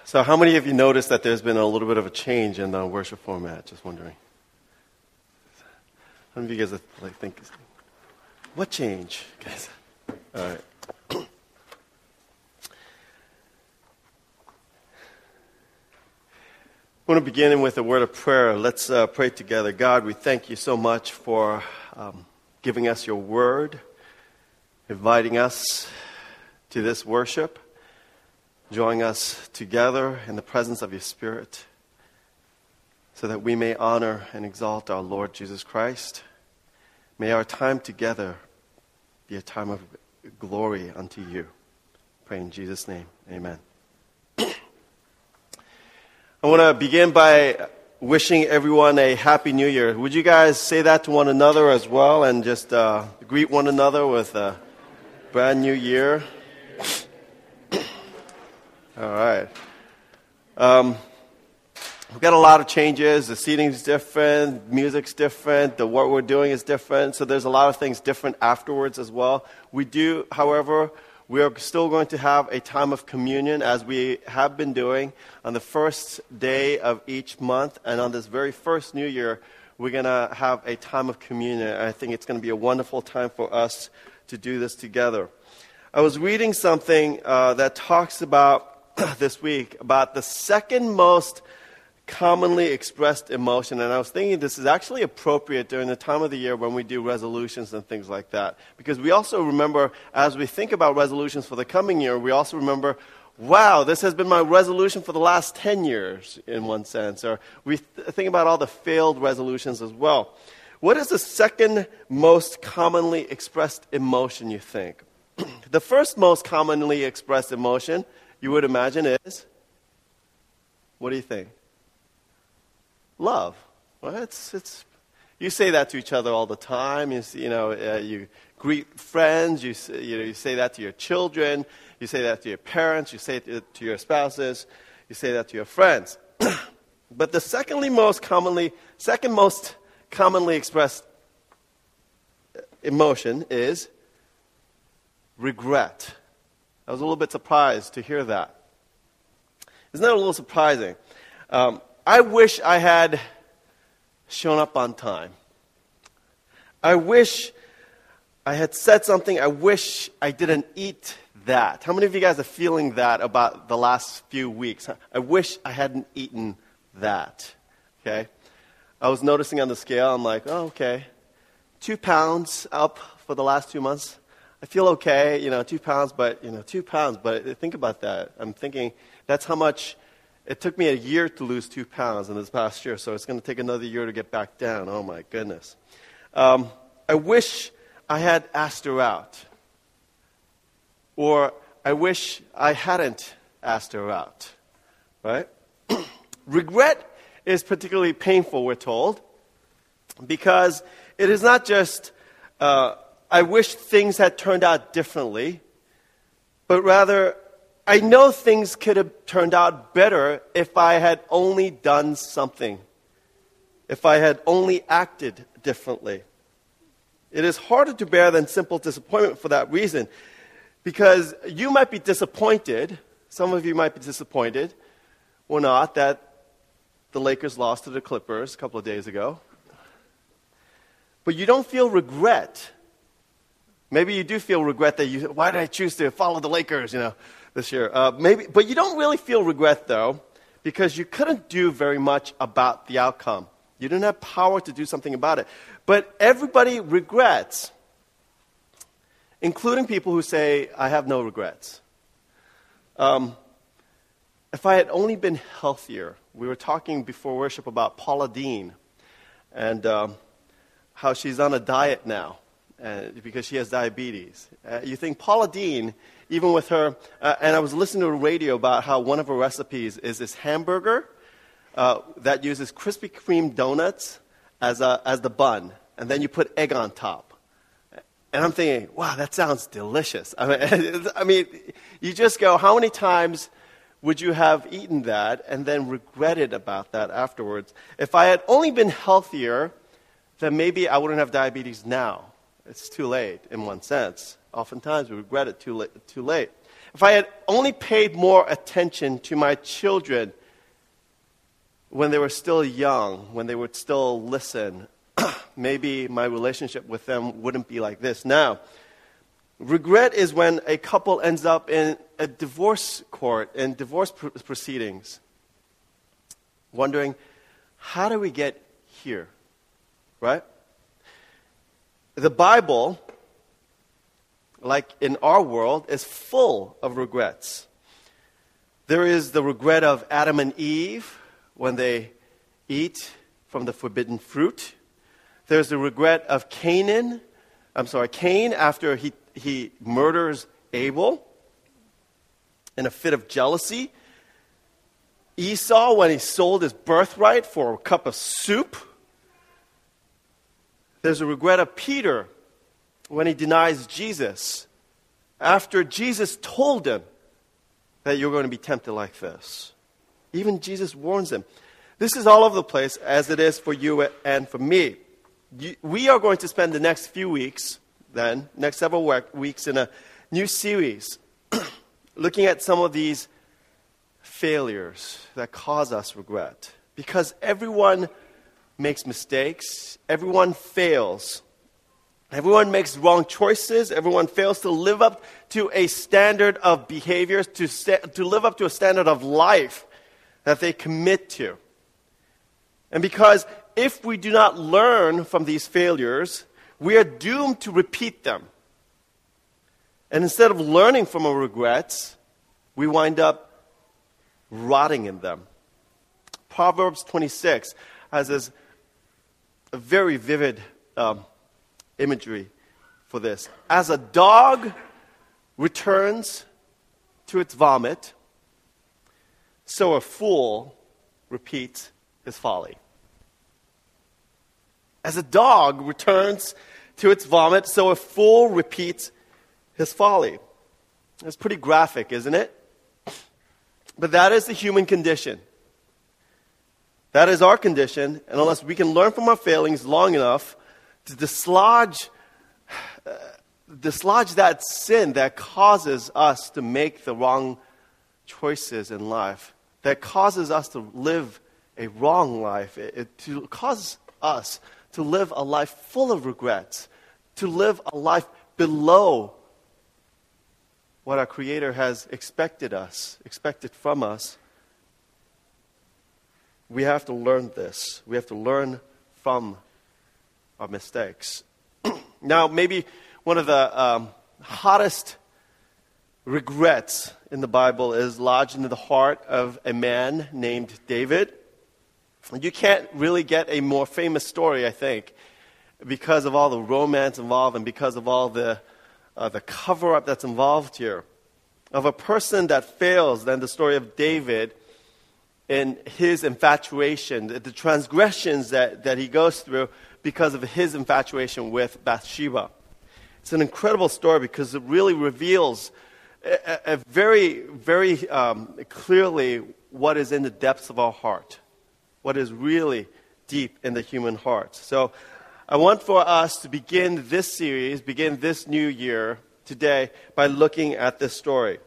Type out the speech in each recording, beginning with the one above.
So how many of you noticed that there's been a little bit of a change in the worship format? Just wondering. How many of you guys think, what change, guys? All right. I want to begin with a word of prayer. Let's pray together. God, we thank you so much for giving us your word, inviting us to this worship, drawing us together in the presence of your Spirit, so that we may honor and exalt our Lord Jesus Christ. May our time together be a time of glory unto you. Pray in Jesus' name. Amen. I want to begin by wishing everyone a Happy New Year. Would you guys say that to one another as well and just greet one another with a brand new year? All right. We've got a lot of changes. The seating's different, music's different, what we're doing is different. So there's a lot of things different afterwards as well. We do, however, we are still going to have a time of communion as we have been doing on the first day of each month. And on this very first New Year, we're going to have a time of communion. And I think it's going to be a wonderful time for us to do this together. I was reading something that talks about this week about the second most commonly expressed emotion, and I was thinking this is actually appropriate during the time of the year when we do resolutions and things like that, because we also remember, as we think about resolutions for the coming year, we also remember, wow, this has been my resolution for the last 10 years in one sense, or we think about all the failed resolutions as well. What is the second most commonly expressed emotion, you think? The first most commonly expressed emotion, you would imagine, is, what do you think? Love. Well, it's. You say that to each other all the time. You greet friends. You say that to your children. You say that to your parents. You say it to your spouses. You say that to your friends. But the second most commonly expressed emotion is regret. I was a little bit surprised to hear that. Isn't that a little surprising? I wish I had shown up on time. I wish I had said something. I wish I didn't eat that. How many of you guys are feeling that about the last few weeks? I wish I hadn't eaten that. Okay? I was noticing on the scale, I'm like, oh, okay. 2 pounds up for the last 2 months. I feel okay, 2 pounds, but, 2 pounds. But think about that. I'm thinking that's how much. It took me a year to lose 2 pounds in this past year, so it's going to take another year to get back down. Oh, my goodness. I wish I had asked her out. Or I wish I hadn't asked her out. Right? Regret is particularly painful, we're told, because it is not just, I wish things had turned out differently, but rather, I know things could have turned out better if I had only done something, if I had only acted differently. It is harder to bear than simple disappointment for that reason, because you might be disappointed, some of you might be disappointed, or not, that the Lakers lost to the Clippers a couple of days ago. But you don't feel regret. Maybe you do feel regret that why did I choose to follow the Lakers, this year. But you don't really feel regret, though, because you couldn't do very much about the outcome. You didn't have power to do something about it. But everybody regrets, including people who say, I have no regrets. If I had only been healthier, we were talking before worship about Paula Deen and how she's on a diet now because she has diabetes. You think Paula Deen, even with her, and I was listening to a radio about how one of her recipes is this hamburger that uses Krispy Kreme donuts as the bun, and then you put egg on top. And I'm thinking, wow, that sounds delicious. I mean, you just go, how many times would you have eaten that and then regretted about that afterwards? If I had only been healthier, then maybe I wouldn't have diabetes now. It's too late in one sense. Oftentimes we regret it too late. if I had only paid more attention to my children when they were still young, when they would still listen, maybe my relationship with them wouldn't be like this now. Regret is when a couple ends up in a divorce court, in divorce proceedings, wondering, how do we get here? Right? The Bible, like in our world, is full of regrets. There is the regret of Adam and Eve when they eat from the forbidden fruit. There's the regret of Cain after he murders Abel in a fit of jealousy. Esau when he sold his birthright for a cup of soup. There's a regret of Peter when he denies Jesus after Jesus told him that you're going to be tempted like this. Even Jesus warns him. This is all over the place as it is for you and for me. We are going to spend the next few weeks, next several weeks in a new series looking at some of these failures that cause us regret. Because everyone makes mistakes, everyone fails. Everyone makes wrong choices. Everyone fails to live up to a standard of behaviors, to live up to a standard of life that they commit to. And because if we do not learn from these failures, we are doomed to repeat them. And instead of learning from our regrets, we wind up rotting in them. Proverbs 26 has this very vivid imagery for this. As a dog returns to its vomit, so a fool repeats his folly. As a dog returns to its vomit, so a fool repeats his folly. It's pretty graphic, isn't it? But that is the human condition. That is our condition, and unless we can learn from our failings long enough to dislodge that sin that causes us to make the wrong choices in life, that causes us to live a wrong life, to cause us to live a life full of regrets, to live a life below what our Creator has expected from us. We have to learn this. We have to learn from our mistakes. Now, maybe one of the hottest regrets in the Bible is lodged into the heart of a man named David. You can't really get a more famous story, I think, because of all the romance involved and because of all the cover-up that's involved here, of a person that fails than the story of David in his infatuation, the transgressions that he goes through because of his infatuation with Bathsheba. It's an incredible story because it really reveals a very, very clearly what is in the depths of our heart, what is really deep in the human heart. So I want for us to begin this series, begin this new year today by looking at this story.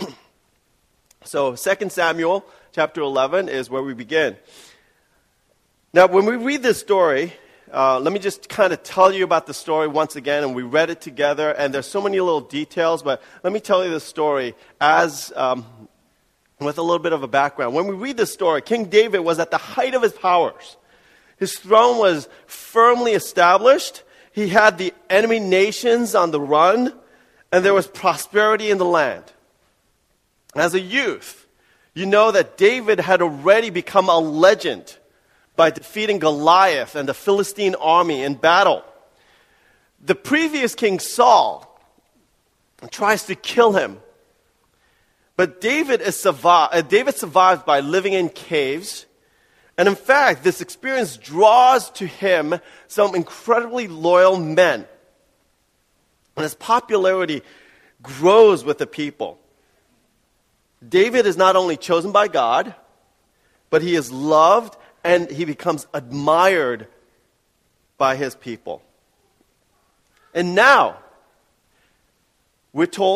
So 2 Samuel chapter 11 is where we begin. Now, when we read this story, let me just kind of tell you about the story once again, and we read it together, and there's so many little details, but let me tell you the story as with a little bit of a background. When we read this story, King David was at the height of his powers. His throne was firmly established. He had the enemy nations on the run, and there was prosperity in the land. As a youth, you know that David had already become a legend by defeating Goliath and the Philistine army in battle. The previous king Saul tries to kill him, but David survives by living in caves. And in fact, this experience draws to him some incredibly loyal men. And his popularity grows with the people. David is not only chosen by God, but he is loved and he becomes admired by his people. And now, we're told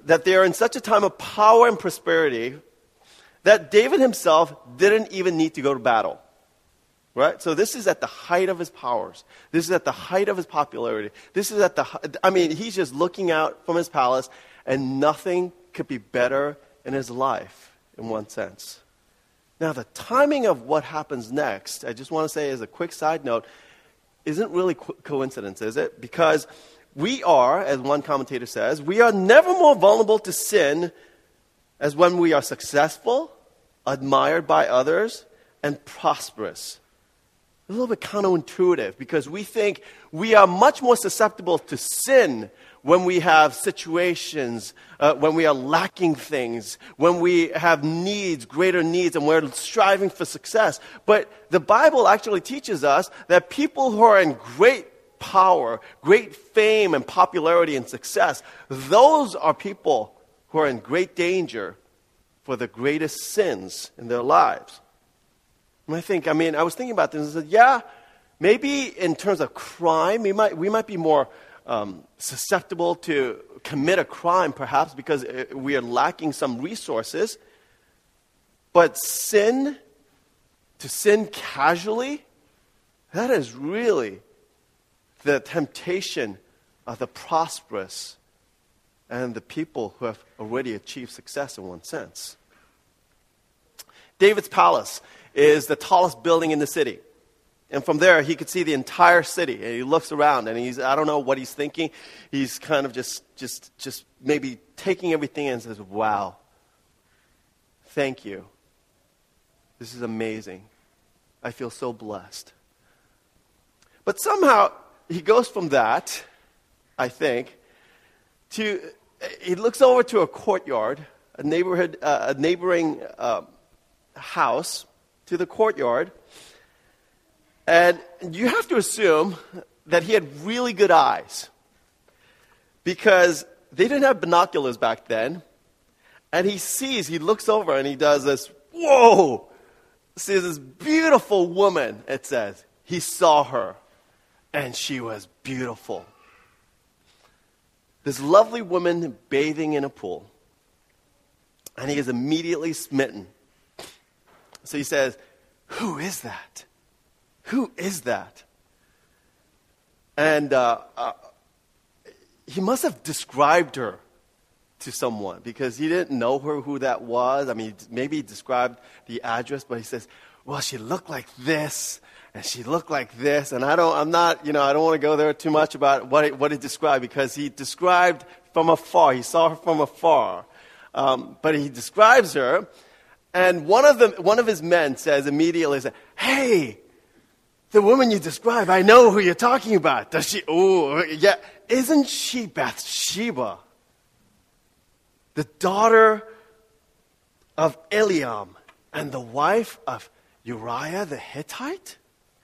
that they are in such a time of power and prosperity that David himself didn't even need to go to battle. Right? So this is at the height of his powers. This is at the height of his popularity. This is he's just looking out from his palace, and nothing could be better in his life, in one sense. Now, the timing of what happens next, I just want to say as a quick side note, isn't really coincidence, is it? Because we are, as one commentator says, we are never more vulnerable to sin as when we are successful, admired by others, and prosperous. A little bit counterintuitive because we think we are much more susceptible to sin when we have situations, when we are lacking things, when we have needs, greater needs, and we're striving for success. But the Bible actually teaches us that people who are in great power, great fame and popularity and success, those are people who are in great danger for the greatest sins in their lives. And I was thinking about this and said, maybe in terms of crime, we might be more susceptible to commit a crime, perhaps because we are lacking some resources. But to sin casually, that is really the temptation of the prosperous and the people who have already achieved success in one sense. David's palace is the tallest building in the city. And from there, he could see the entire city. And he looks around, and I don't know what he's thinking. He's kind of just maybe taking everything in and says, wow, thank you. This is amazing. I feel so blessed. But somehow, he goes from that, I think, he looks over to a courtyard, a neighboring house, to the courtyard. And you have to assume that he had really good eyes because they didn't have binoculars back then. And he looks over and he does this, whoa! Sees this beautiful woman, it says. He saw her and she was beautiful. This lovely woman bathing in a pool. And he is immediately smitten. So he says, who is that? Who is that? And he must have described her to someone because he didn't know who that was. Maybe he described the address, but he says, well, she looked like this, and she looked like this. And I don't want to go there too much about what he described because he described from afar. He saw her from afar. But he describes her. And one of his men says immediately, hey, the woman you describe, I know who you're talking about. Does she? Oh, yeah. Isn't she Bathsheba, the daughter of Eliam and the wife of Uriah the Hittite?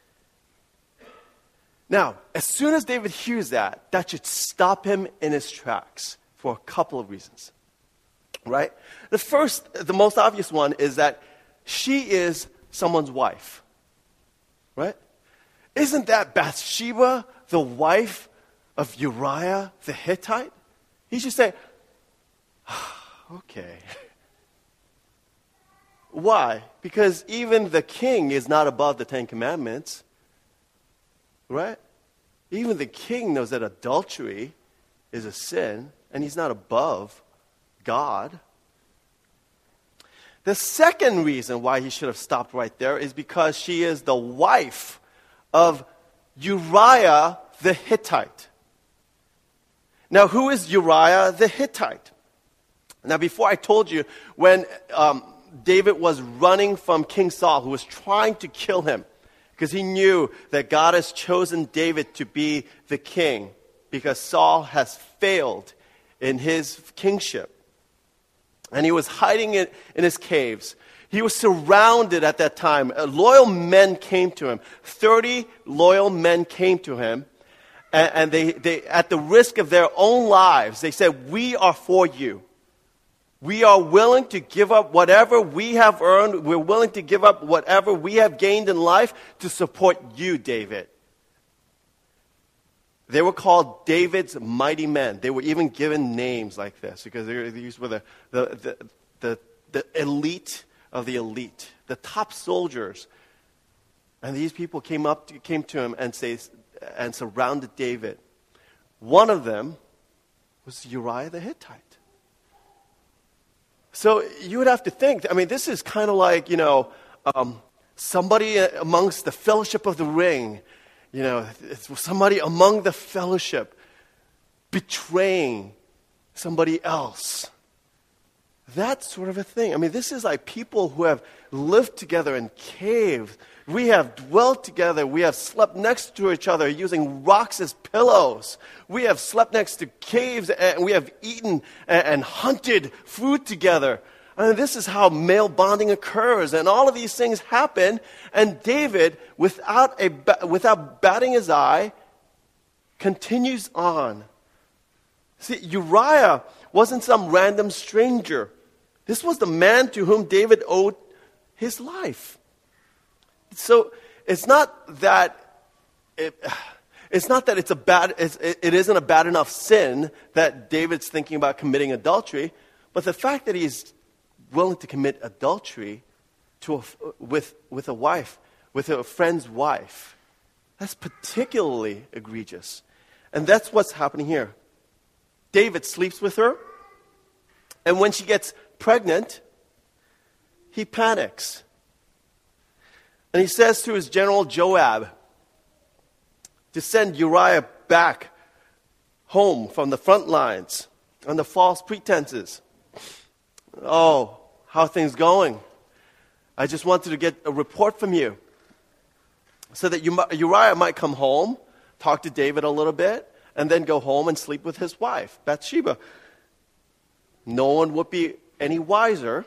Now, as soon as David hears that should stop him in his tracks for a couple of reasons. Right? The most obvious one is that she is someone's wife. Right? Isn't that Bathsheba, the wife of Uriah the Hittite? He should say, okay. Why? Because even the king is not above the Ten Commandments. Right? Even the king knows that adultery is a sin, and he's not above God. The second reason why he should have stopped right there is because she is the wife of Uriah the Hittite. Now, who is Uriah the Hittite? Now, before I told you, when David was running from King Saul, who was trying to kill him, because he knew that God has chosen David to be the king, because Saul has failed in his kingship. And he was hiding in his caves. He was surrounded at that time. Loyal men came to him. 30 loyal men came to him. And they, at the risk of their own lives, they said, we are for you. We are willing to give up whatever we have earned. We're willing to give up whatever we have gained in life to support you, David. They were called David's mighty men. They were even given names like this because these were the elite of the elite, the top soldiers. And these people came to him and surrounded David. One of them was Uriah the Hittite. So you would have to think, this is kind of like, somebody amongst the fellowship of the ring, it's somebody among the fellowship betraying somebody else. That sort of a thing. This is like people who have lived together in caves. We have dwelt together. We have slept next to each other using rocks as pillows. We have slept next to caves and we have eaten and hunted food together. This is how male bonding occurs. And all of these things happen. And David, without batting his eye, continues on. See, Uriah wasn't some random stranger. This was the man to whom David owed his life. So it isn't a bad enough sin that David's thinking about committing adultery, but the fact that he's willing to commit adultery with a wife, with a friend's wife, that's particularly egregious. And that's what's happening here. David sleeps with her, and when she gets pregnant, he panics. And he says to his general Joab to send Uriah back home from the front lines under false pretenses. Oh, how are things going? I just wanted to get a report from you so that Uriah might come home, talk to David a little bit, and then go home and sleep with his wife, Bathsheba. No one would be any wiser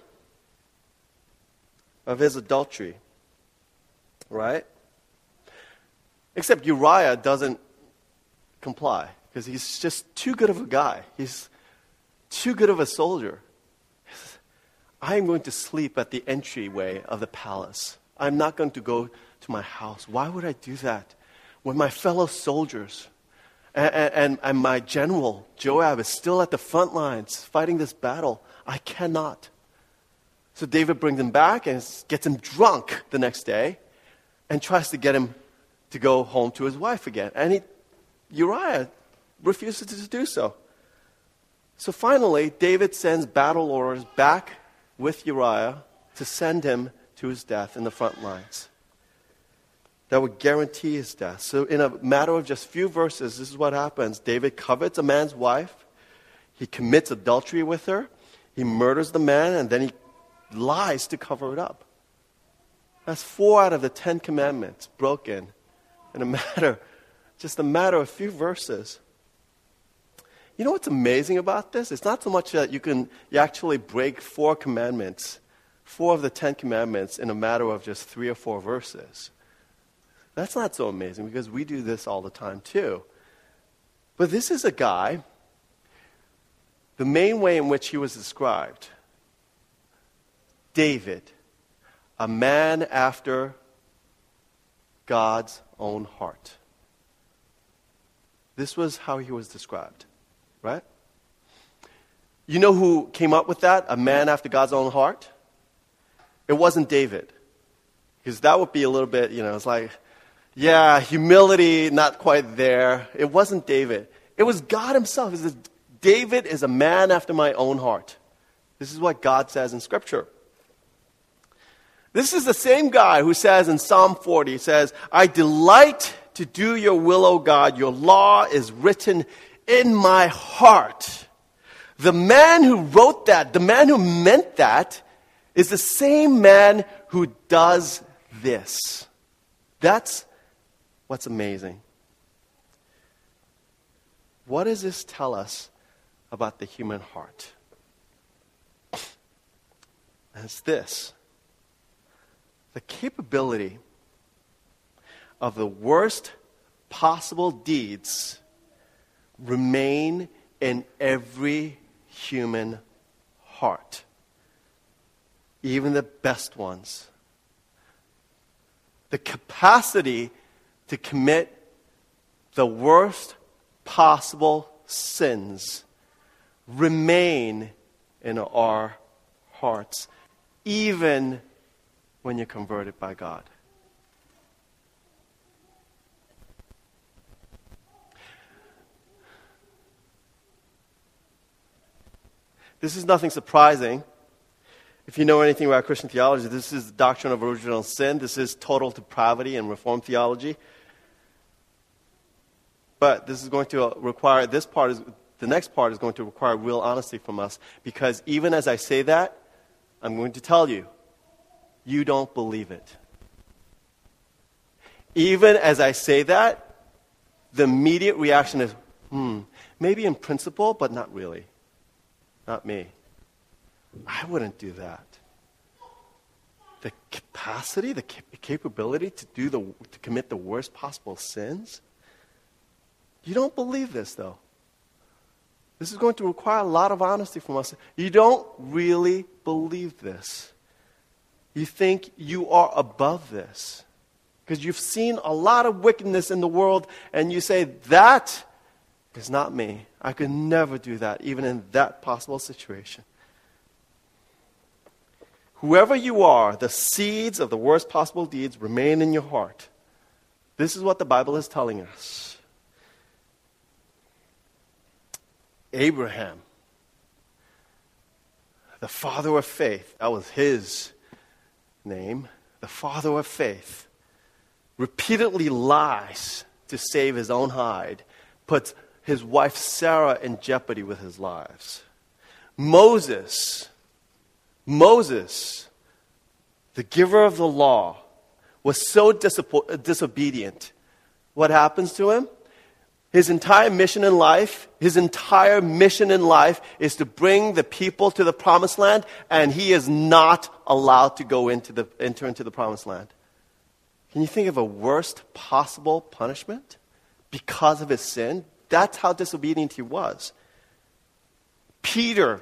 of his adultery, right? Except Uriah doesn't comply because he's just too good of a guy. He's too good of a soldier. I am going to sleep at the entryway of the palace. I'm not going to go to my house. Why would I do that when my fellow soldiers and my general, Joab, is still at the front lines fighting this battle? I cannot. So David brings him back and gets him drunk the next day and tries to get him to go home to his wife again. And Uriah refuses to do so. So finally, David sends battle orders back with Uriah to send him to his death in the front lines. That would guarantee his death. So in a matter of just few verses, this is what happens. David covets a man's wife. He commits adultery with her. He murders the man, and then he lies to cover it up. That's 4 out of the 10 commandments broken in a matter of few verses. You know what's amazing about this? It's not so much that you actually break 4 commandments, 4 of the 10 commandments in a matter of just 3 or 4 verses. That's not so amazing because we do this all the time too. But this is a guy, the main way in which he was described, David, a man after God's own heart. This was how he was described, right? You know who came up with that? A man after God's own heart? It wasn't David. Because that would be a little bit, it's like, yeah, humility, not quite there. It wasn't David. It was God himself. He says, David is a man after my own heart. This is what God says in Scripture. This is the same guy who says in Psalm 40, he says, I delight to do your will, O God. Your law is written in my heart. The man who wrote that, the man who meant that, is the same man who does this. That's what's amazing. What does this tell us about the human heart? And it's this. The capability of the worst possible deeds remain in every human heart, even the best ones. The capacity to commit the worst possible sins remain in our hearts, even when you're converted by God. This is nothing surprising. If you know anything about Christian theology, this is the doctrine of original sin. This is total depravity and Reformed theology. But this is going to require, the next part is going to require real honesty from us. Because even as I say that, I'm going to tell you, you don't believe it. Even as I say that, the immediate reaction is, maybe in principle, but not really. Not me. I wouldn't do that. The capacity, the capability to commit the worst possible sins? You don't believe this, though. This is going to require a lot of honesty from us. You don't really believe this. You think you are above this. Because you've seen a lot of wickedness in the world, and you say, that is not me. I could never do that, even in that possible situation. Whoever you are, the seeds of the worst possible deeds remain in your heart. This is what the Bible is telling us. Abraham, the father of faith, that was his name, the father of faith, repeatedly lies to save his own hide, puts his wife Sarah in jeopardy with his lives. Moses, the giver of the law, was so disobedient. What happens to him? His entire mission in life is to bring the people to the promised land, and he is not allowed to enter into the promised land. Can you think of a worst possible punishment because of his sin? That's how disobedient he was. Peter,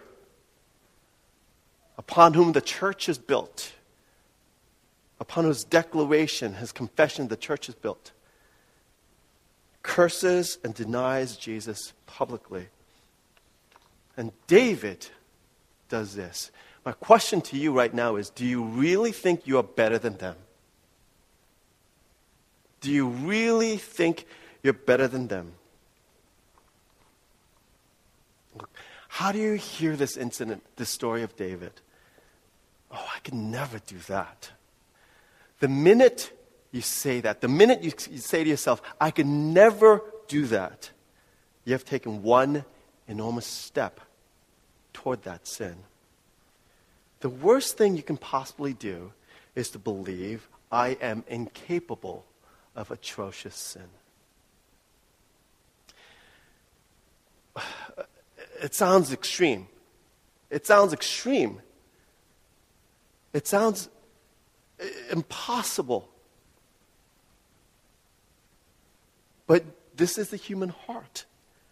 upon whom the church is built, upon whose declaration, his confession, the church is built, curses and denies Jesus publicly. And David does this. My question to you right now is, do you really think you are better than them? Do you really think you're better than them? Look, how do you hear this incident, this story of David? Oh, I could never do that. The minute you say that, the minute you say to yourself, I could never do that, you have taken one enormous step toward that sin. The worst thing you can possibly do is to believe I am incapable of atrocious sin. It sounds extreme. It sounds impossible. But this is the human heart.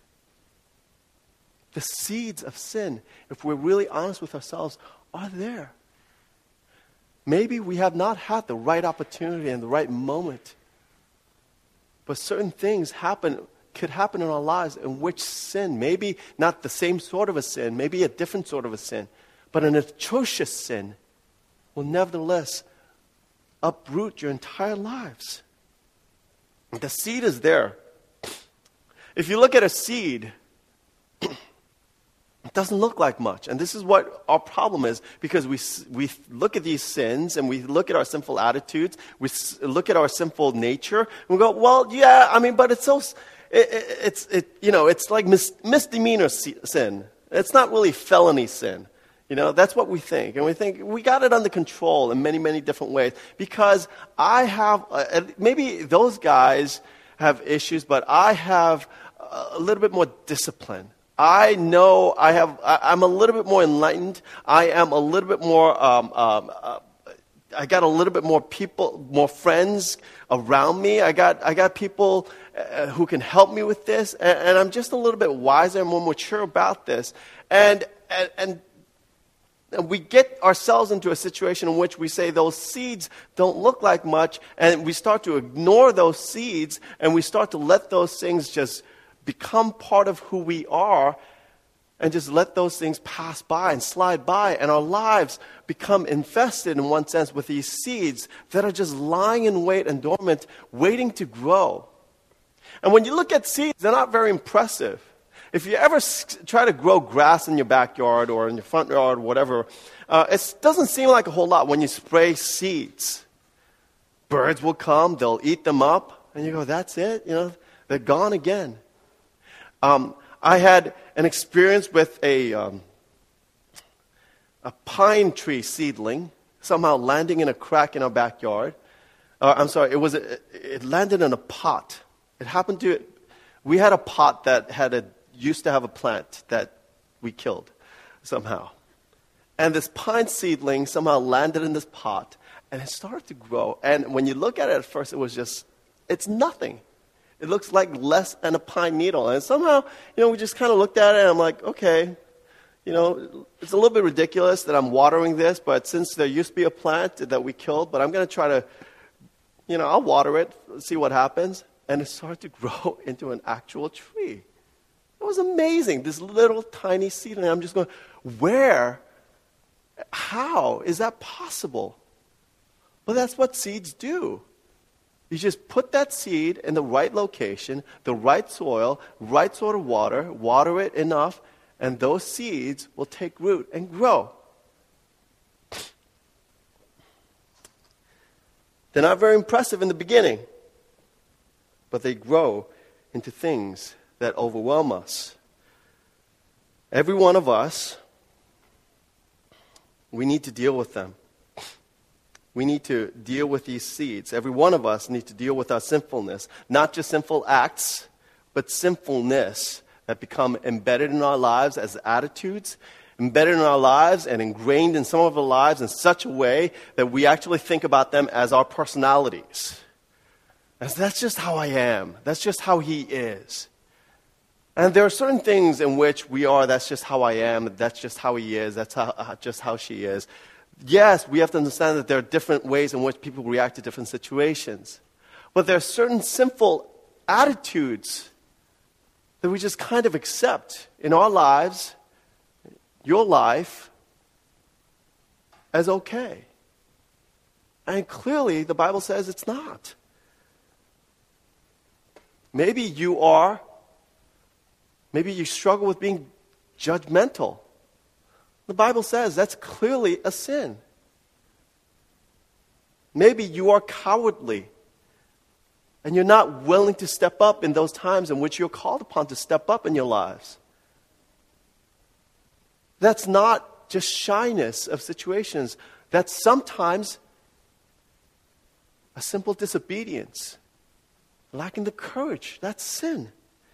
The seeds of sin, if we're really honest with ourselves, are there. Maybe we have not had the right opportunity and the right moment. But certain things could happen in our lives in which sin, maybe not the same sort of a sin, maybe a different sort of a sin, but an atrocious sin will nevertheless uproot your entire lives. The seed is there. If you look at a seed, it doesn't look like much. And this is what our problem is, because we look at these sins and we look at our sinful attitudes, we look at our sinful nature, and we go, well, yeah, I mean, but it's so, it's like misdemeanor sin. It's not really felony sin. That's what we think. And we think we got it under control in many, many different ways. Because I have, maybe those guys have issues, but I have a little bit more discipline. I know I'm a little bit more enlightened. I am a little bit more, I got a little bit more people, more friends around me. I got people who can help me with this. And I'm just a little bit wiser and more mature about this. And we get ourselves into a situation in which we say those seeds don't look like much, and we start to ignore those seeds, and we start to let those things just become part of who we are and just let those things pass by and slide by, and our lives become infested in one sense with these seeds that are just lying in wait and dormant, waiting to grow. And when you look at seeds, they're not very impressive. If you ever try to grow grass in your backyard or in your front yard or whatever, it doesn't seem like a whole lot when you spray seeds. Birds will come, they'll eat them up, and you go, that's it? They're gone again. I had an experience with a pine tree seedling somehow landing in a crack in our backyard. It landed in a pot. We had a pot that used to have a plant that we killed somehow. And this pine seedling somehow landed in this pot, and it started to grow. And when you look at it at first, it's nothing. It looks like less than a pine needle. And somehow, we just kind of looked at it, and I'm like, okay, it's a little bit ridiculous that I'm watering this, but since there used to be a plant that we killed, but I'm going to try to, I'll water it, see what happens. And it started to grow into an actual tree. It was amazing, this little tiny seedling. I'm just going, how is that possible? Well, that's what seeds do. You just put that seed in the right location, the right soil, right sort of water it enough, and those seeds will take root and grow. They're not very impressive in the beginning, but they grow into things that overwhelm us. Every one of us, we need to deal with them. We need to deal with these seeds. Every one of us needs to deal with our sinfulness. Not just sinful acts, but sinfulness that become embedded in our lives as attitudes, embedded in our lives and ingrained in some of our lives in such a way that we actually think about them as our personalities. That's just how I am. That's just how he is. And there are certain things in which we are, that's just how I am, that's just how he is, that's just how she is. Yes, we have to understand that there are different ways in which people react to different situations. But there are certain sinful attitudes that we just kind of accept in our lives, your life, as okay. And clearly, the Bible says it's not. Maybe you struggle with being judgmental. The Bible says that's clearly a sin. Maybe you are cowardly and you're not willing to step up in those times in which you're called upon to step up in your lives. That's not just shyness of situations. That's sometimes a simple disobedience, lacking the courage. That's sin.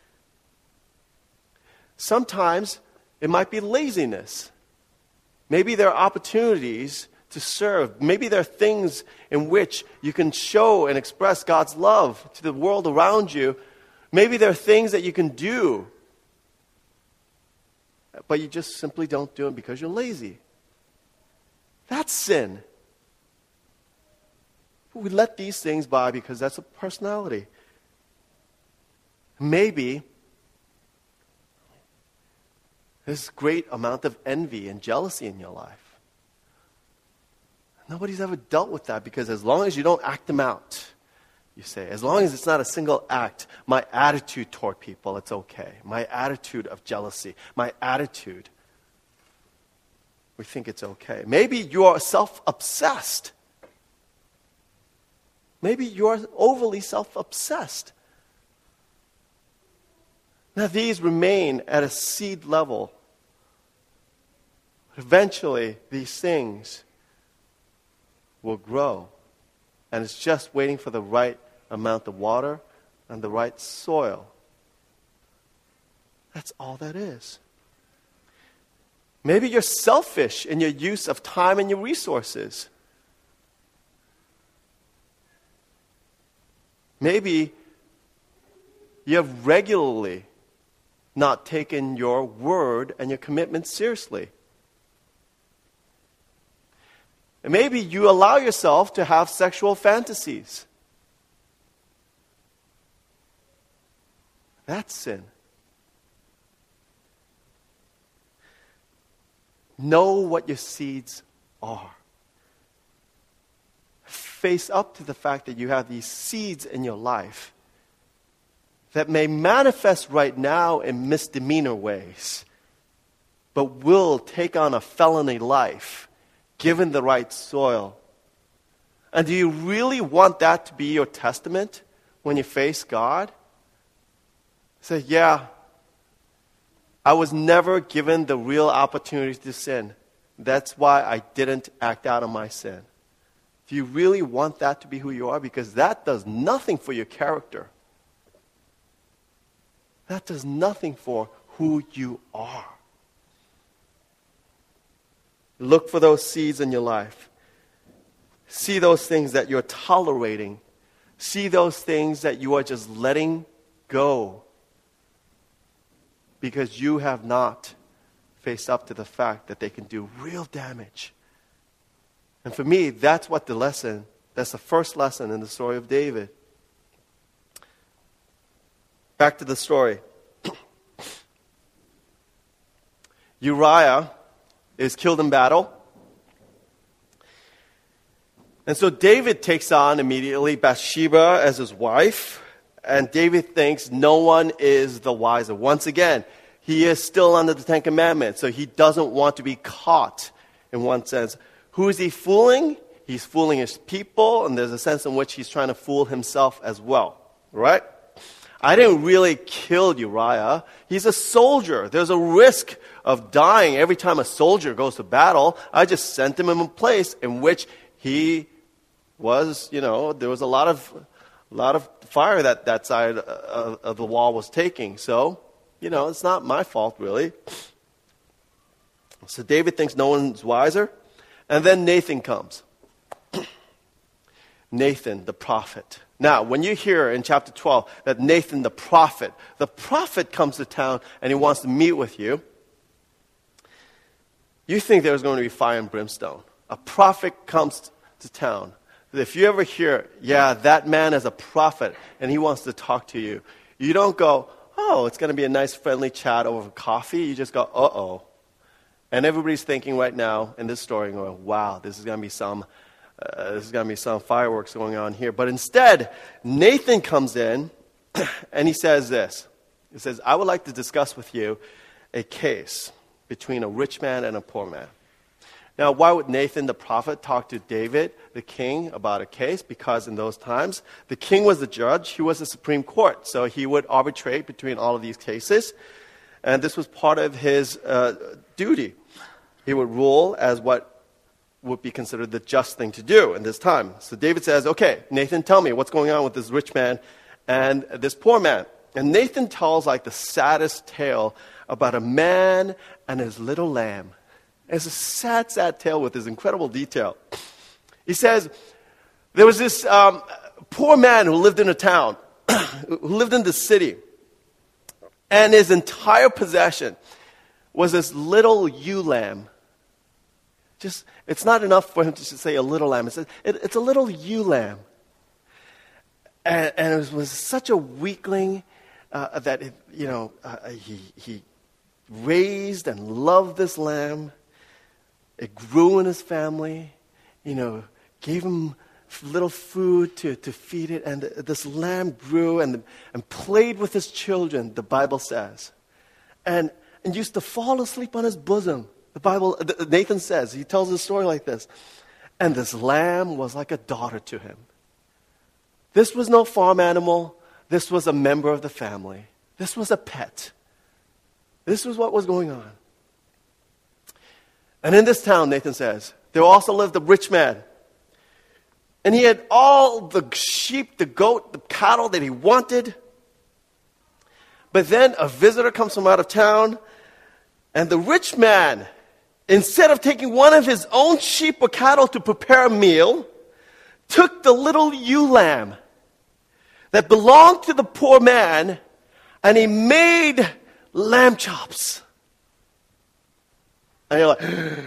Sometimes it might be laziness. Maybe there are opportunities to serve. Maybe there are things in which you can show and express God's love to the world around you. Maybe there are things that you can do, but you just simply don't do it because you're lazy. That's sin. We let these things by because that's a personality. Maybe there's a great amount of envy and jealousy in your life. Nobody's ever dealt with that because as long as you don't act them out, you say, as long as it's not a single act, my attitude toward people, it's okay. My attitude of jealousy, my attitude, we think it's okay. Maybe you're self-obsessed. Maybe you're overly self-obsessed. Now, these remain at a seed level. Eventually, these things will grow. And it's just waiting for the right amount of water and the right soil. That's all that is. Maybe you're selfish in your use of time and your resources. Maybe you have regularly not taken your word and your commitment seriously. And maybe you allow yourself to have sexual fantasies. That's sin. Know what your seeds are. Face up to the fact that you have these seeds in your life that may manifest right now in misdemeanor ways, but will take on a felony life given the right soil. And do you really want that to be your testament when you face God? Say, yeah, I was never given the real opportunity to sin. That's why I didn't act out on my sin. Do you really want that to be who you are? Because that does nothing for your character. That does nothing for who you are. Look for those seeds in your life. See those things that you're tolerating. See those things that you are just letting go because you have not faced up to the fact that they can do real damage. And for me, that's the first lesson in the story of David. Back to the story. Uriah is killed in battle. And so David takes on immediately Bathsheba as his wife. And David thinks no one is the wiser. Once again, he is still under the Ten Commandments, so he doesn't want to be caught in one sense. Who is he fooling? He's fooling his people, and there's a sense in which he's trying to fool himself as well. Right? I didn't really kill Uriah. He's a soldier. There's a risk of dying every time a soldier goes to battle. I just sent him in a place in which he was, there was a lot of fire that side of the wall was taking. So, it's not my fault, really. So David thinks no one's wiser. And then Nathan comes. Nathan, the prophet. Now, when you hear in chapter 12 that Nathan, the prophet comes to town and he wants to meet with you, you think there's going to be fire and brimstone. A prophet comes to town. If you ever hear, yeah, that man is a prophet and he wants to talk to you, you don't go, oh, it's going to be a nice friendly chat over coffee. You just go, uh-oh. And everybody's thinking right now in this story, going, wow, this is going to be some fireworks going on here. But instead, Nathan comes in and he says this. He says, I would like to discuss with you a case between a rich man and a poor man. Now, why would Nathan the prophet talk to David, the king, about a case? Because in those times, the king was the judge. He was the Supreme Court. So he would arbitrate between all of these cases. And this was part of his duty. He would rule as what would be considered the just thing to do in this time. So David says, okay, Nathan, tell me what's going on with this rich man and this poor man. And Nathan tells like the saddest tale about a man and his little lamb. It's a sad, sad tale with this incredible detail. He says, there was this poor man who lived in a town, who lived in the city. And his entire possession was this little ewe lamb. It's not enough for him to just say a little lamb. It's a little ewe lamb. And it was such a weakling that he raised and loved this lamb. It grew in his family, gave him little food to feed it. And this lamb grew and played with his children, the Bible says. And used to fall asleep on his bosom. Nathan says, he tells a story like this. And this lamb was like a daughter to him. This was no farm animal. This was a member of the family. This was a pet. This was what was going on. And in this town, Nathan says, there also lived a rich man. And he had all the sheep, the goat, the cattle that he wanted. But then a visitor comes from out of town, and the rich man, instead of taking one of his own sheep or cattle to prepare a meal, took the little ewe lamb that belonged to the poor man, and he made lamb chops. And you're like,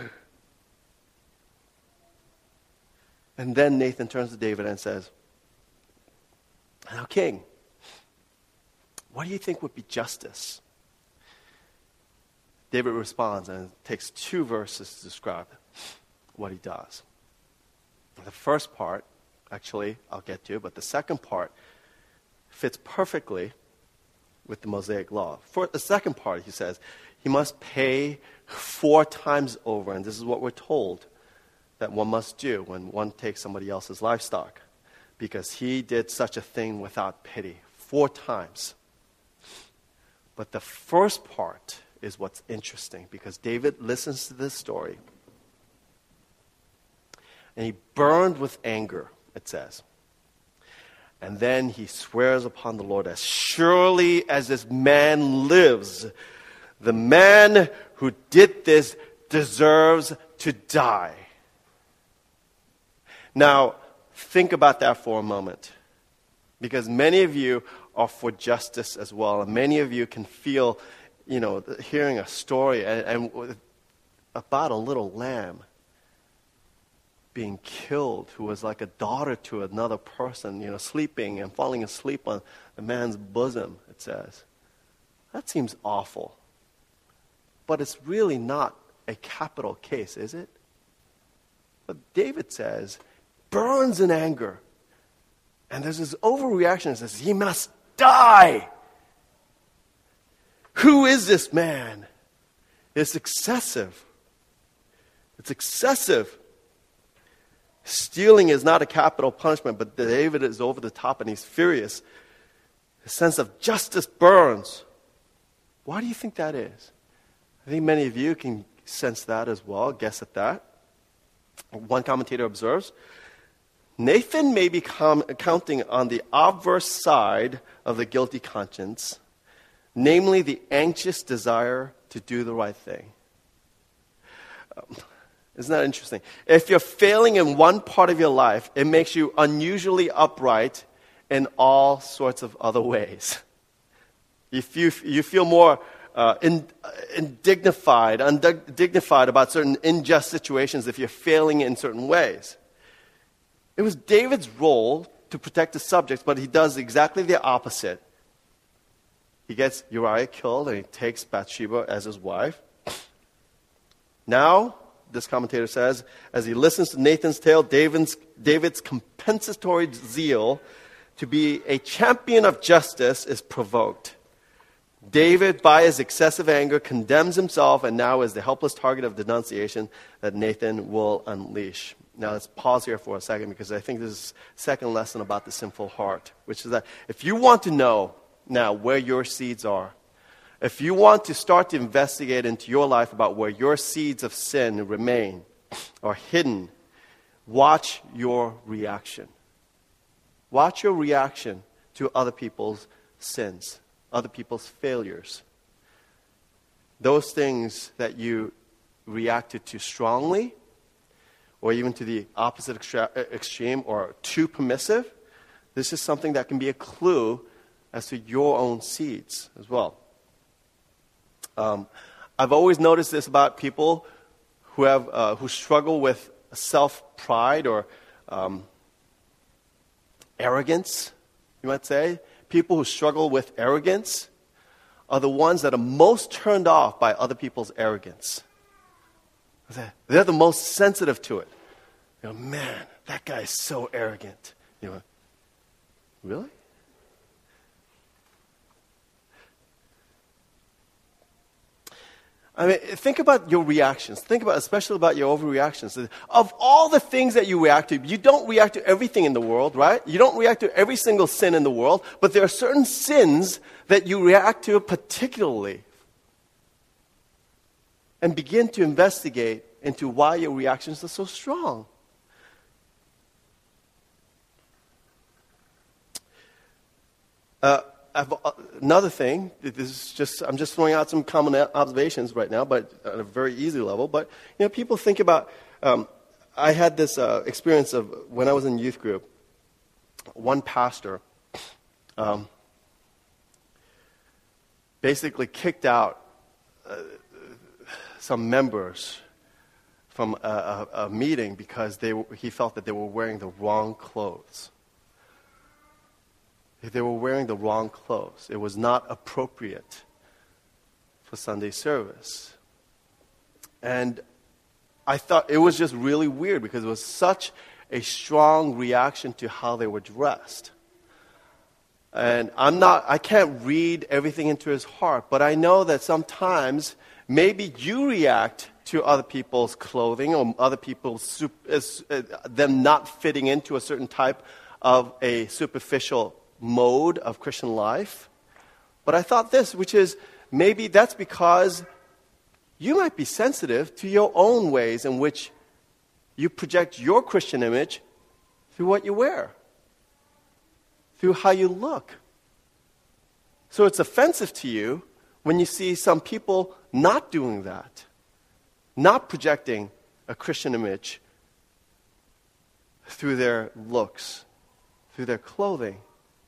and then Nathan turns to David and says, now, king, what do you think would be justice? David responds, and it takes 2 verses to describe what he does. The first part, actually, I'll get to, but the second part fits perfectly with the Mosaic law. For the second part, he says, he must pay 4 times over, and this is what we're told that one must do when one takes somebody else's livestock, because he did such a thing without pity. 4 times. But the first part is what's interesting, because David listens to this story, and he burned with anger, it says. And then he swears upon the Lord, as surely as this man lives, the man who did this deserves to die. Now, think about that for a moment, because many of you are for justice as well, and many of you can feel, hearing a story and about a little lamb being killed who was like a daughter to another person, sleeping and falling asleep on the man's bosom, it says. That seems awful. But it's really not a capital case, is it? But David says, burns in anger. And there's this overreaction that says, he must die. Who is this man? It's excessive. It's excessive. Stealing is not a capital punishment, but David is over the top and he's furious. The sense of justice burns. Why do you think that is? I think many of you can sense that as well, guess at that. One commentator observes, Nathan may be counting on the obverse side of the guilty conscience, namely the anxious desire to do the right thing. Isn't that interesting? If you're failing in one part of your life, it makes you unusually upright in all sorts of other ways. If you feel more undignified about certain unjust situations if you're failing in certain ways. It was David's role to protect the subjects, but he does exactly the opposite. He gets Uriah killed and he takes Bathsheba as his wife. Now, this commentator says, as he listens to Nathan's tale, David's compensatory zeal to be a champion of justice is provoked. David, by his excessive anger, condemns himself and now is the helpless target of denunciation that Nathan will unleash. Now let's pause here for a second, because I think this is the second lesson about the sinful heart, which is that if you want to know now where your seeds are, if you want to start to investigate into your life about where your seeds of sin remain or hidden, watch your reaction. Watch your reaction to other people's sins, other people's failures. Those things that you reacted to strongly, or even to the opposite extreme, or too permissive, this is something that can be a clue as to your own seeds as well. I've always noticed this about people who struggle with self-pride or arrogance, you might say. People who struggle with arrogance are the ones that are most turned off by other people's arrogance. They're the most sensitive to it. Man, that guy is so arrogant. Really? I mean, think about your reactions. Think about, especially about your overreactions. Of all the things that you react to, you don't react to everything in the world, right? You don't react to every single sin in the world, but there are certain sins that you react to particularly. And begin to investigate into why your reactions are so strong. Another thing, I'm just throwing out some common observations right now, but at a very easy level. But people think about. I had this experience of when I was in youth group. One pastor basically kicked out some members from a meeting because he felt that they were wearing the wrong clothes. They were wearing the wrong clothes. It was not appropriate for Sunday service. And I thought it was just really weird because it was such a strong reaction to how they were dressed. And I can't read everything into his heart, but I know that sometimes maybe you react to other people's clothing or other people's, them not fitting into a certain type of a superficial mode of Christian life. But I thought this, which is maybe that's because you might be sensitive to your own ways in which you project your Christian image through what you wear, through how you look. So it's offensive to you when you see some people not doing that, not projecting a Christian image through their looks, through their clothing.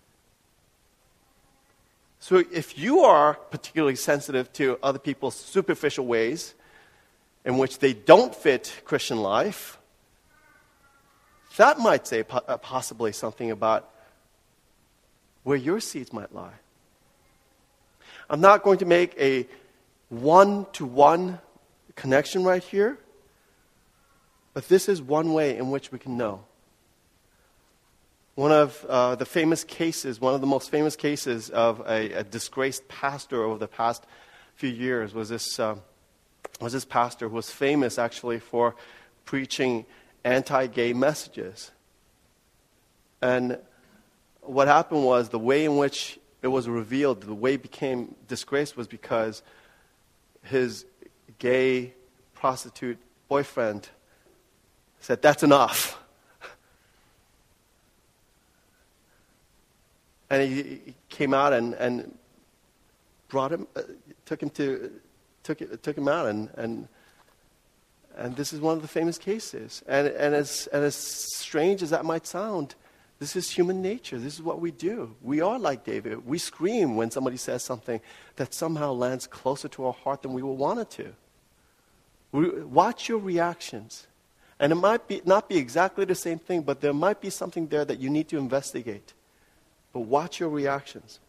So if you are particularly sensitive to other people's superficial ways in which they don't fit Christian life, that might say possibly something about where your seeds might lie. I'm not going to make a one-to-one connection right here, but this is one way in which we can know. One of the most famous cases of a disgraced pastor over the past few years was this pastor who was famous actually for preaching anti-gay messages. And what happened was the way in which it was revealed, the way it became disgraced was because his gay prostitute boyfriend said, "That's enough." And he came out and brought him, took him out, and this is one of the famous cases. And as strange as that might sound, this is human nature. This is what we do. We are like David. We scream when somebody says something that somehow lands closer to our heart than we will want it to. Watch your reactions. And it might not be exactly the same thing, but there might be something there that you need to investigate. But watch your reactions.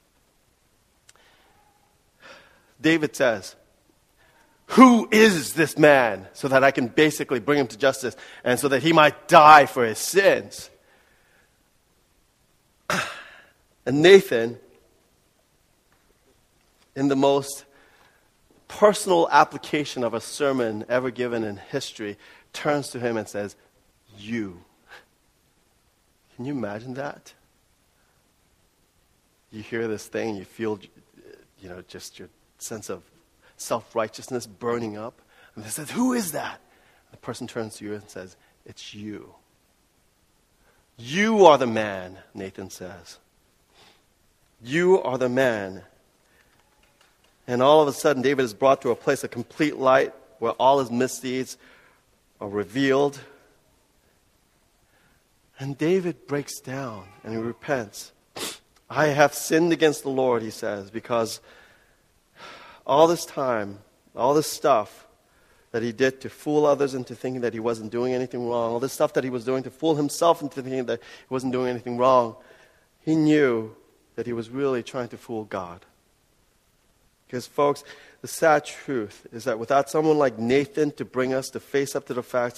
David says, "Who is this man?" so that I can basically bring him to justice and so that he might die for his sins. And Nathan, in the most personal application of a sermon ever given in history, turns to him and says, "You." Can you imagine that? You hear this thing, you feel, just your sense of self-righteousness burning up. And they says, "Who is that?" The person turns to you and says, "It's you." You are the man, Nathan says. You are the man. And all of a sudden, David is brought to a place of complete light where all his misdeeds are revealed. And David breaks down and he repents. "I have sinned against the Lord," he says, because all this time, all this stuff that he did to fool others into thinking that he wasn't doing anything wrong, all this stuff that he was doing to fool himself into thinking that he wasn't doing anything wrong, he knew that he was really trying to fool God. Because, folks, the sad truth is that without someone like Nathan to bring us to face up to the facts,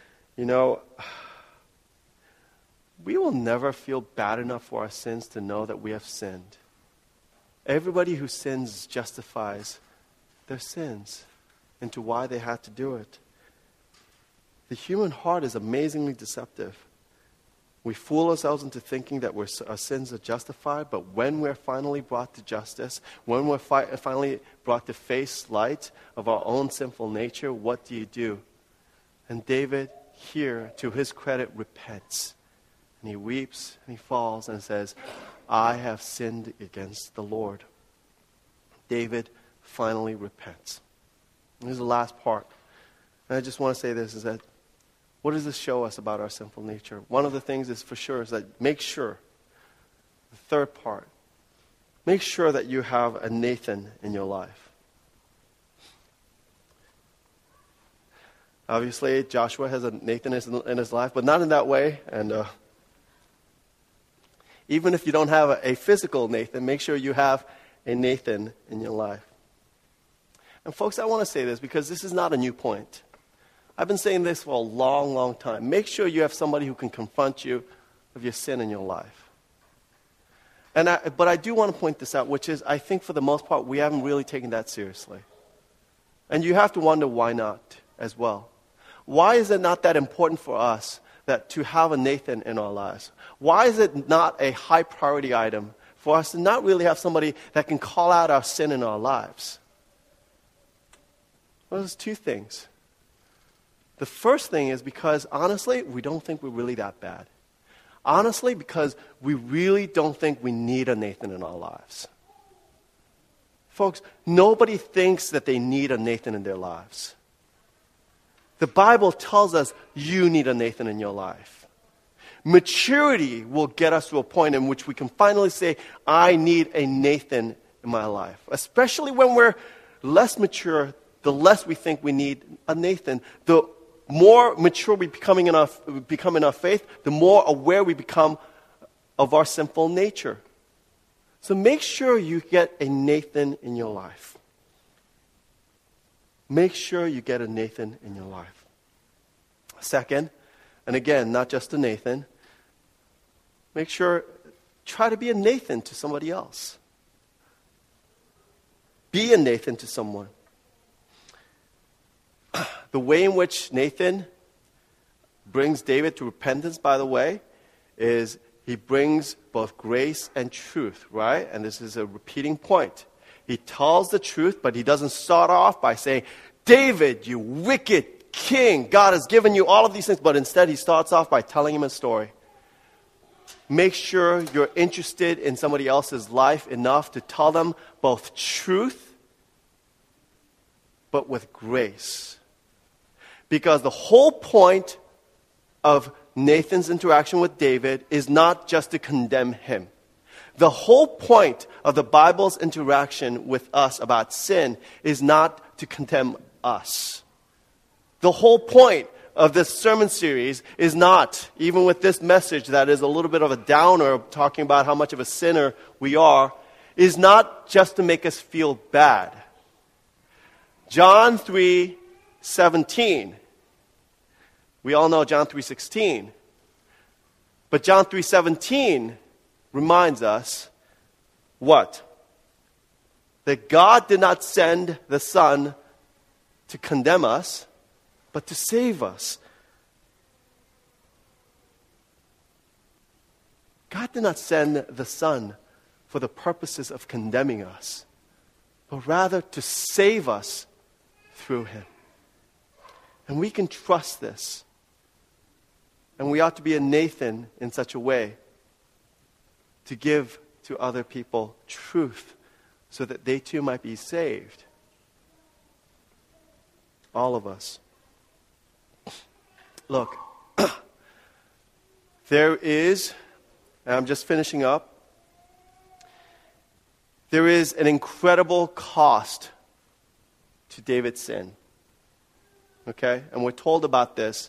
we will never feel bad enough for our sins to know that we have sinned. Everybody who sins justifies their sins into why they had to do it. The human heart is amazingly deceptive. We fool ourselves into thinking that our sins are justified, but when we're finally brought to justice, when we're finally brought to face light of our own sinful nature, what do? And David, here, to his credit, repents. And he weeps and he falls and says, "I have sinned against the Lord." David finally repents. And here's the last part. And I just want to say this, is that what does this show us about our sinful nature? One of the things is for sure is that make sure, the third part, make sure that you have a Nathan in your life. Obviously, Joshua has a Nathan in his life, but not in that way. And even if you don't have a physical Nathan, make sure you have a Nathan in your life. And folks, I want to say this because this is not a new point. I've been saying this for a long, long time. Make sure you have somebody who can confront you of your sin in your life. But I do want to point this out, which is I think for the most part we haven't really taken that seriously. And you have to wonder why not as well. Why is it not that important for us that to have a Nathan in our lives? Why is it not a high priority item for us to not really have somebody that can call out our sin in our lives? Well, there's two things. The first thing is because, honestly, we don't think we're really that bad. Honestly, because we really don't think we need a Nathan in our lives. Folks, nobody thinks that they need a Nathan in their lives. The Bible tells us you need a Nathan in your life. Maturity will get us to a point in which we can finally say, I need a Nathan in my life. Especially when we're less mature, the less we think we need a Nathan. The more mature we become in our faith, the more aware we become of our sinful nature. So make sure you get a Nathan in your life. Make sure you get a Nathan in your life. Second, and again, not just a Nathan, try to be a Nathan to somebody else. Be a Nathan to someone. The way in which Nathan brings David to repentance, by the way, is he brings both grace and truth, right? And this is a repeating point. He tells the truth, but he doesn't start off by saying, David, you wicked king, God has given you all of these things. But instead, he starts off by telling him a story. Make sure you're interested in somebody else's life enough to tell them both truth, but with grace. Because the whole point of Nathan's interaction with David is not just to condemn him. The whole point of the Bible's interaction with us about sin is not to condemn us. The whole point of this sermon series is not, even with this message that is a little bit of a downer, talking about how much of a sinner we are, is not just to make us feel bad. John 3:17. We all know John 3:16. But John 3:17 reminds us what? That God did not send the Son to condemn us, but to save us. God did not send the Son for the purposes of condemning us, but rather to save us through Him. And we can trust this. And we ought to be a Nathan in such a way to give to other people truth so that they too might be saved. All of us. Look, there is, and I'm just finishing up, there is an incredible cost to David's sin. Okay? And we're told about this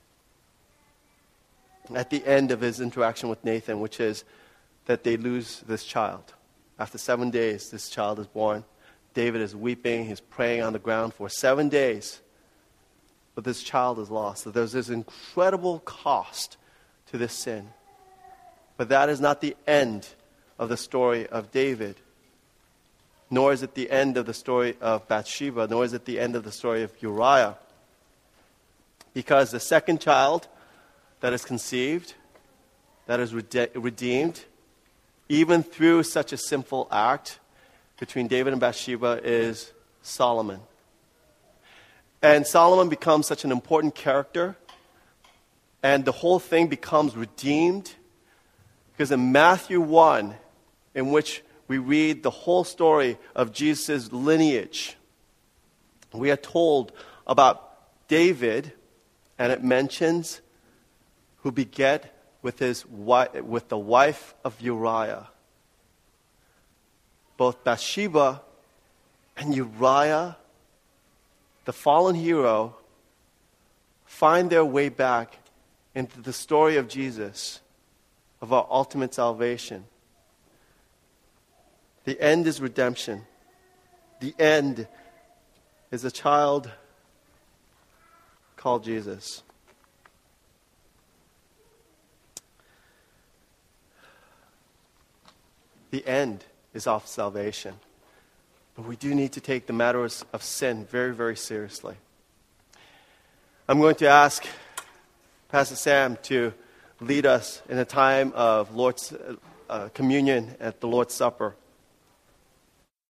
at the end of his interaction with Nathan, which is that they lose this child. After 7 days, this child is born. David is weeping. He's praying on the ground for 7 days. But this child is lost. So there's this incredible cost to this sin. But that is not the end of the story of David. Nor is it the end of the story of Bathsheba. Nor is it the end of the story of Uriah. Because the second child that is conceived, that is redeemed, even through such a sinful act between David and Bathsheba, is Solomon. And Solomon becomes such an important character, and the whole thing becomes redeemed, because in Matthew 1, in which we read the whole story of Jesus' lineage, we are told about David, and it mentions who beget with the wife of Uriah. Both Bathsheba and Uriah, the fallen hero, find their way back into the story of Jesus, of our ultimate salvation. The end is redemption. The end is a child called Jesus. The end is of salvation. But we do need to take the matters of sin very, very seriously. I'm going to ask Pastor Sam to lead us in a time of Lord's communion at the Lord's Supper.